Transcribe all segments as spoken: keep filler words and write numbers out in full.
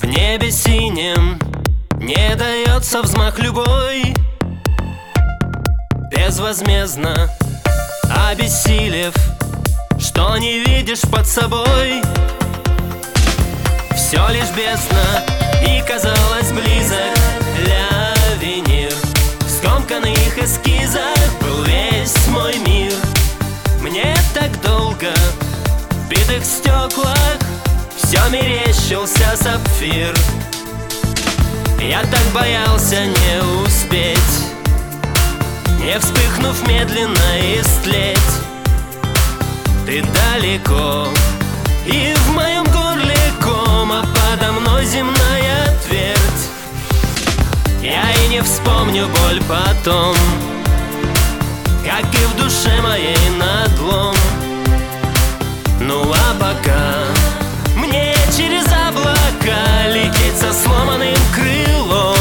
В небе синем не дается взмах любой, безвозмездно обессилев, что не видишь под собой. Все лишь бездна, и казалось близок лавинир. В скомканных эскизах был весь мой мир. Мне так долго в битых стеклах все мерещился сапфир. Я так боялся не успеть, не вспыхнув медленно истлеть. Ты далеко, и в моем горле ком, а подо мной земная твердь. Я и не вспомню боль потом, как и в душе моей надлом. Ну а пока мне через облака лететь со сломанным крылом.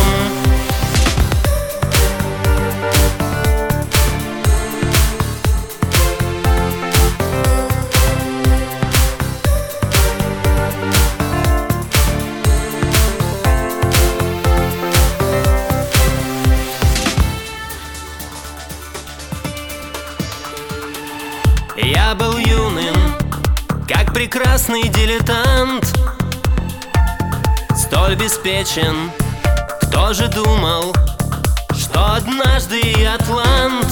Я был юным, как прекрасный дилетант, столь беспечен. Кто же думал, что однажды и атлант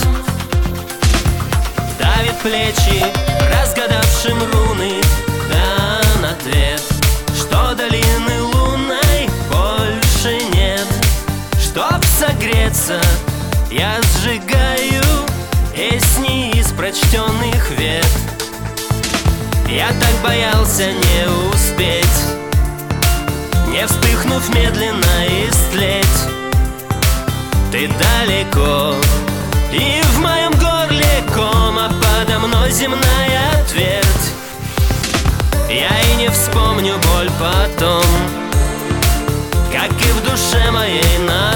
давит плечи, разгадавшим руны, дан ответ, что долины лунной больше нет. Чтоб согреться, я сжигаю песни из прочтенных вет. Я так боялся не успеть, не вспыхнув медленно истлеть. Ты далеко, и в моем горле ком, а подо мной земная твердь. Я и не вспомню боль потом, как и в душе моей на